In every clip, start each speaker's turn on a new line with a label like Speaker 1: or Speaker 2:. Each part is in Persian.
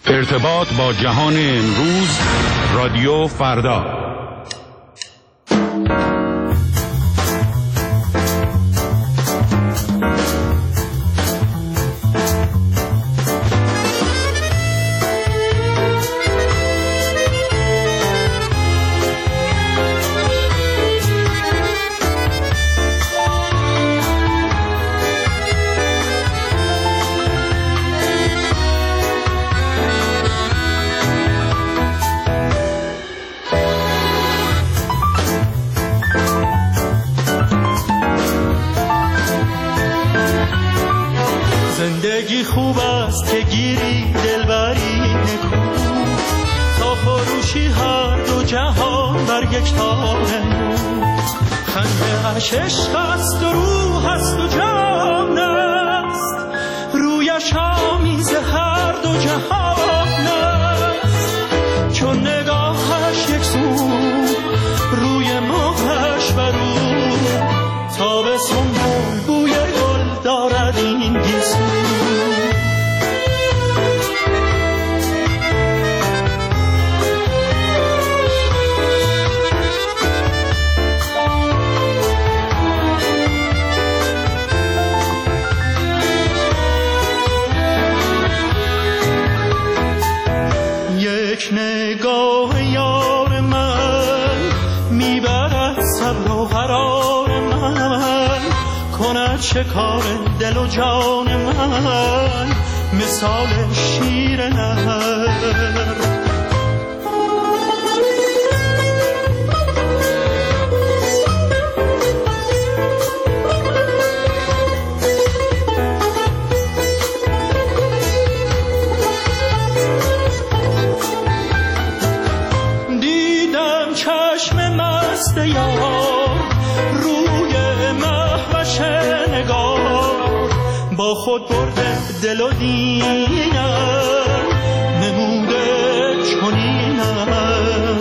Speaker 1: ارتباط با جهان امروز، رادیو فردا.
Speaker 2: زندگی خوب است که گیری دلبری نکو، تا فروشی هر دو جهان بر یک تار نو. خنده اش عشق است و روح است و جان است، رویش آمیز هر دو جهان است. چون نگاهش یک سو، روی ماهش برو، تا به سنبول بوی گل دارد این گیسو. یک نگاه یار من میبرد صبر و قرار من، کند شکار دل و جان من مثال شیر نهر. دیدم چشم مست یار روی مهوش نگار، با خود برده دل و دینم نموده چنینم.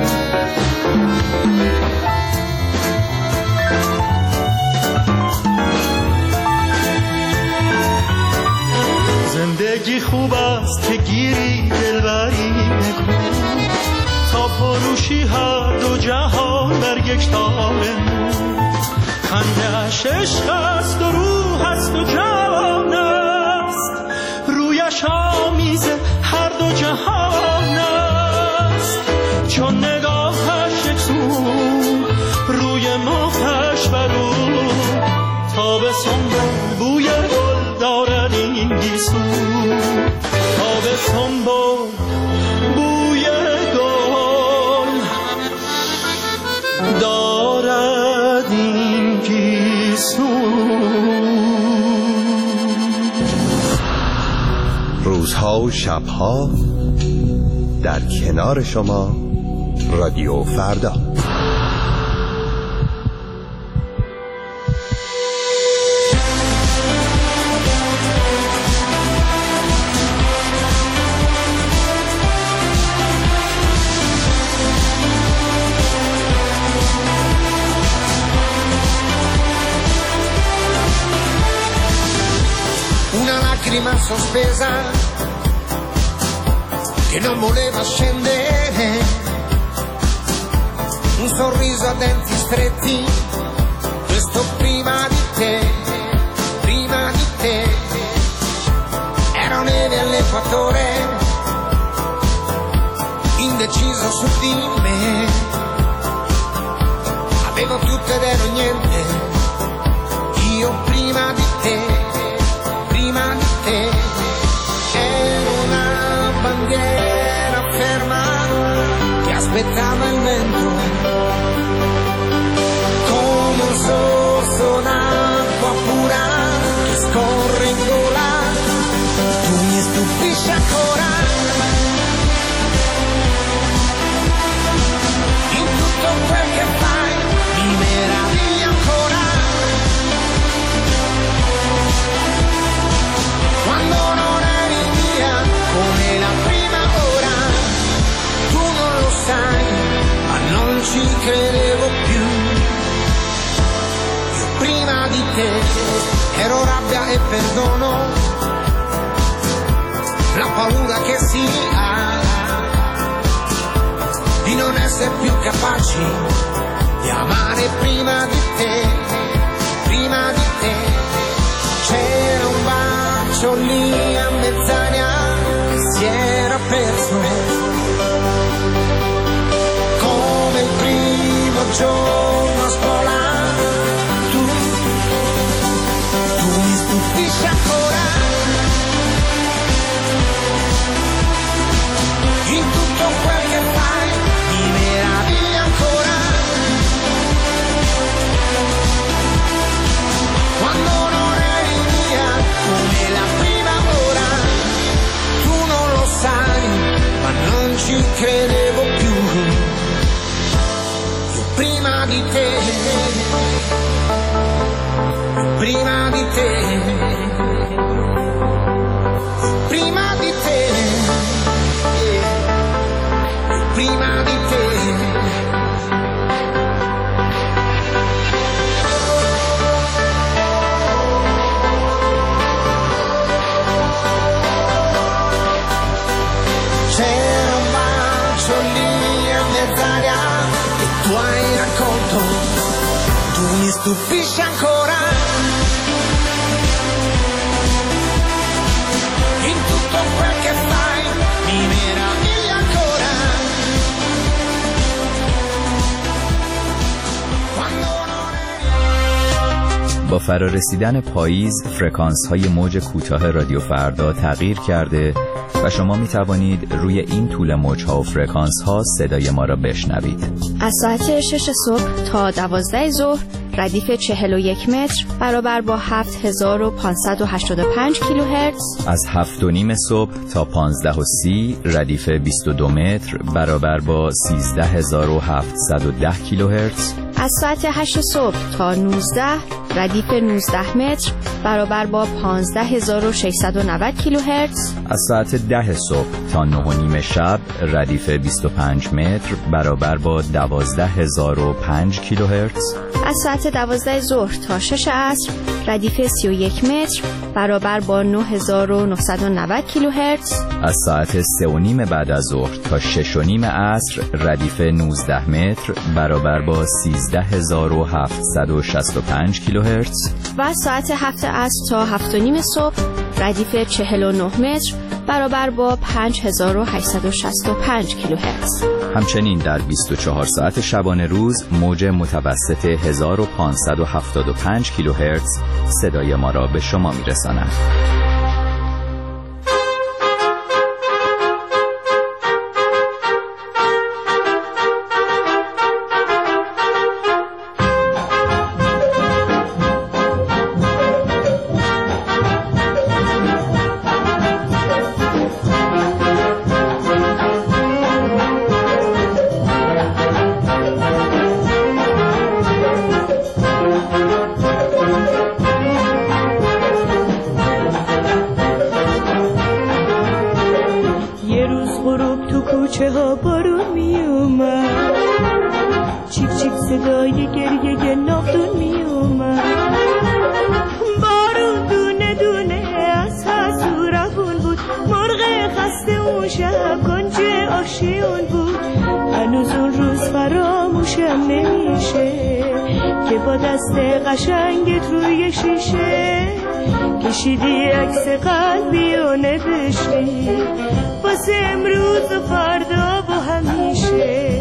Speaker 2: زندگی خوب است که گیری دلبری نکو، تا فروشی هر دو جهان بر یک تار نو. خنده اش عشق است و روح است و جان است، رویش آمیز هر دو جهان است. چون نگاهش یک سو، روی ماهش برو، تا به سنبول بوی گل دارد این گیسو. تا به سنبول بوی گل دارد این گیسو.
Speaker 3: روزها و شبها در کنار شما، رادیو فردا.
Speaker 4: Una lacrima sospesa che non voleva scendere, un sorriso a denti stretti, questo prima di te, ero neve all'equatore, indeciso su di me, avevo tutto ed ero niente, io prima di te. Ero una bandiera ferma che aspettava il vento, come un sorso d'acqua pura che scorre in gola. Tu mi stupisci ancora, in tutto quel che fai mi meravigli ancora. Quando non eri mia come la prima ora, tu non lo sai, ma non ci credevo più. Io prima di te ero rabbia e perdono, la paura che si ha di non essere più capaci di amare prima di te, prima di te. C'era un bacio lì a mezz'aria che si era perso, come il primo giorno a scuola. Tu mi stupisci ancora in tutto quel che fai, mi meraviglia ancora quando non eri mia come la prima ora. Tu non lo sai, ma non ci credevo più. Io prima di te, prima di te, prima di te, prima di te. C'era un bacio lì a mezz'aria che tu hai raccolto. Tu mi stupisci ancora in tutto quel che fai, mi meraviglia ancora quando non eri.
Speaker 5: با فرارسیدن پاییز فرکانس‌های موج کوتاه رادیو فردا تغییر کرده و شما می توانید روی این طول موج‌ها و فرکانس‌ها صدای ما را بشنوید.
Speaker 6: از ساعت 6 صبح تا 12 ظهر ردیف 41 متر برابر با 7585 کیلوهرتز.
Speaker 5: از 7:30 صبح تا 15:30 ردیف 22 متر برابر با 13710 کیلوهرتز.
Speaker 6: از ساعت 8 صبح تا 19 ردیف 19 متر برابر با 15690 کیلوهرتز.
Speaker 5: از ساعت 10 صبح تا 9:30 شب ردیف 25 متر برابر با 12005 کیلوهرتز.
Speaker 6: از ساعت 12 ظهر تا 6 عصر ردیف 31 متر برابر با 9990 کیلوهرتز.
Speaker 5: از ساعت 3:30 بعد از ظهر تا 6:30 عصر ردیف 19 متر برابر با 13765 کیلوهرتز.
Speaker 6: و از ساعت 7 عصر تا 7:30 صبح ردیف 49 متر برابر با 5865 کیلوهرتز.
Speaker 5: همچنین در 24 ساعت شبانه روز موج متوسط 1575 کیلوهرتز صدای ما را به شما می‌رساند.
Speaker 7: کوچه ها بارون می اومد، چیک چیک صدای گریه ناودون می اومد. بارون دونه دونه از حسورمون بود، مرغ خسته اون شب کنج آشیون بود. هنوز اون روز فراموشم نمیشه که با دست قشنگت روی شیشه کشیدی عکس قلبی و نوشتی واسه امروز و فردا و همیشه.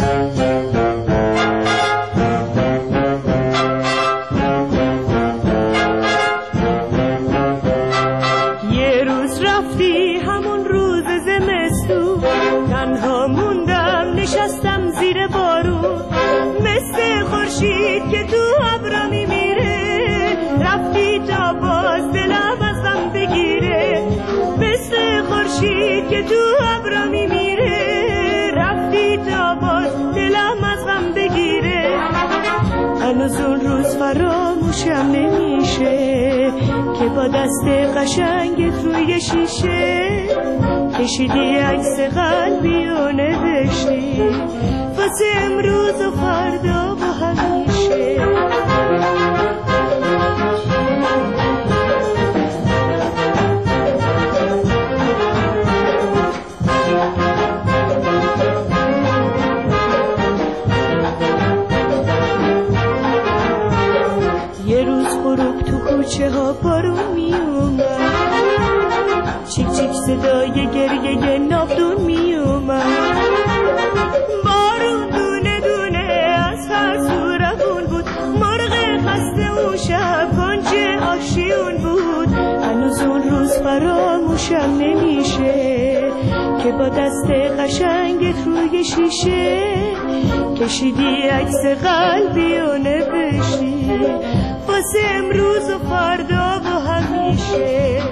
Speaker 7: یه روز رفتی همون روز زمستون، تنها موندم نشستم زیر بارون، مثل خورشید که تو ابرا میمیره، رفتی تا باز دلم ازم بگیره. مثل خورشید که تو ابرا میمیره، رفتی تا باز دلم ازم بگیره. هنوز اون روز فراموشم نمیشه که با دست قشنگت روی شیشه کشیدی عکس قلبی و نوشتی واسه امروز و فردا و همیشه. کوچه ها بارون می اومد، چیک چیک صدای گریه ناودون می اومد. بارون دونه دونه از هر سو روون بود، مرغ خسته اون شب گنجه آشیون بود. هنوز اون روز فراموشم نمیشه که با دست قشنگت روی شیشه کشیدی عکس قلبی و نوشتی واسه امروز و فردا و همیشه.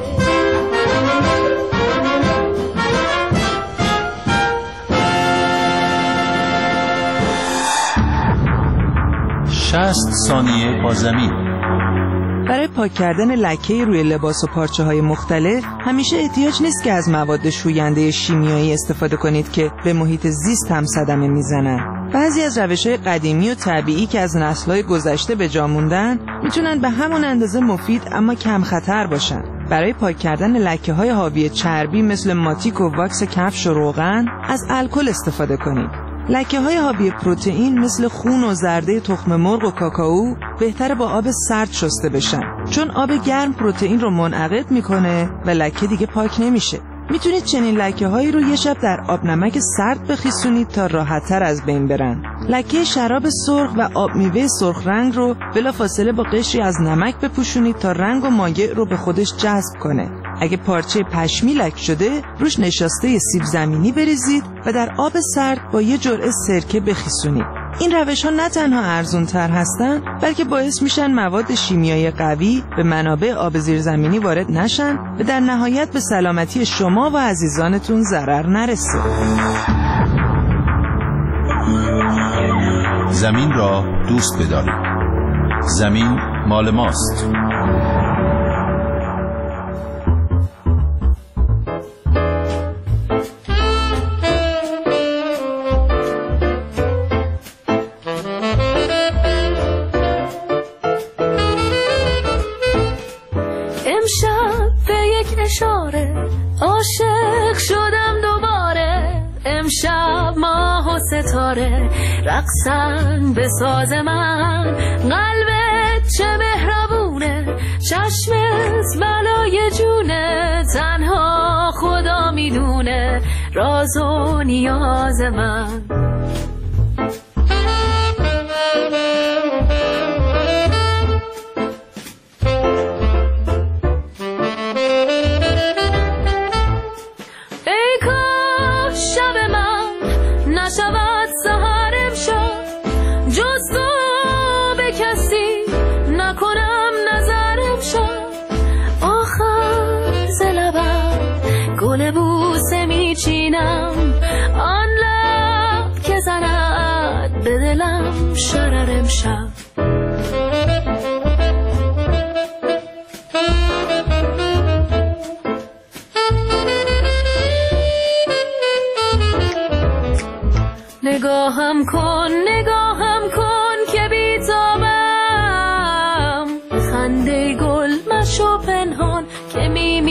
Speaker 1: 60 ثانیه با زمین.
Speaker 8: برای پاک کردن لکه روی لباس و پارچه‌های مختلف همیشه احتیاج نیست که از مواد شوینده شیمیایی استفاده کنید که به محیط زیست هم صدمه میزنن. بعضی از روش‌های قدیمی و طبیعی که از نسل‌های گذشته به جا موندن میتونن به همون اندازه مفید اما کم خطر باشن. برای پاک کردن لکه‌های حاوی چربی مثل ماتیک و واکس کفش و روغن از الکل استفاده کنید. لکه‌های حاوی پروتئین مثل خون و زرده تخم مرغ و کاکائو بهتره با آب سرد شسته بشن، چون آب گرم پروتئین رو منعقد میکنه و لکه دیگه پاک نمیشه. میتونید چنین لکه‌هایی رو یه شب در آب نمک سرد بخیسونید تا راحت‌تر از بین برن. لکه شراب سرخ و آب میوه سرخ رنگ رو بلافاصله با قشری از نمک بپوشونید تا رنگ و مایع رو به خودش جذب کنه. اگه پارچه پشمی لک شده روش نشاسته سیب زمینی بریزید و در آب سرد با یه جرعه سرکه بخیسونید. این روش‌ها نه تنها ارزان‌تر هستن بلکه باعث میشن مواد شیمیایی قوی به منابع آب زیرزمینی وارد نشن و در نهایت به سلامتی شما و عزیزانتون ضرر نرسه.
Speaker 1: زمین را دوست بدارید. زمین مال ماست.
Speaker 9: عاشق شدم دوباره، امشب ماه و ستاره رقصن به ساز من. قلبت چه مهربونه، چشمت بلای جونه، تنها خدا میدونه راز و نیاز من. آن لب که زند به دلم شرر امشب. نگاهم کن که بیتابم، خنده گل مشو پنهان که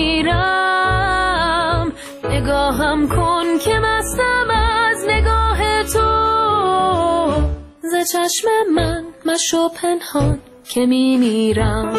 Speaker 9: میمیرم. نگاهم کن که مستم از نگاه تو، ز چشم من مشو پنهان که میمیرم.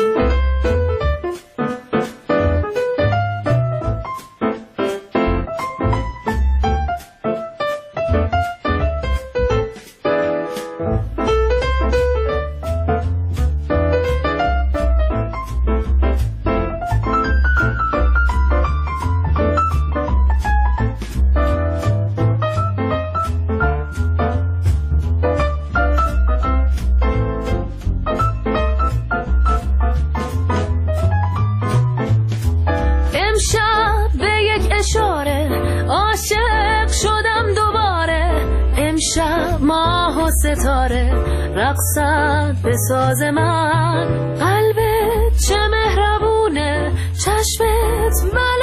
Speaker 9: ستاره رقصن به ساز من. قلبت چه مهربونه، چشمت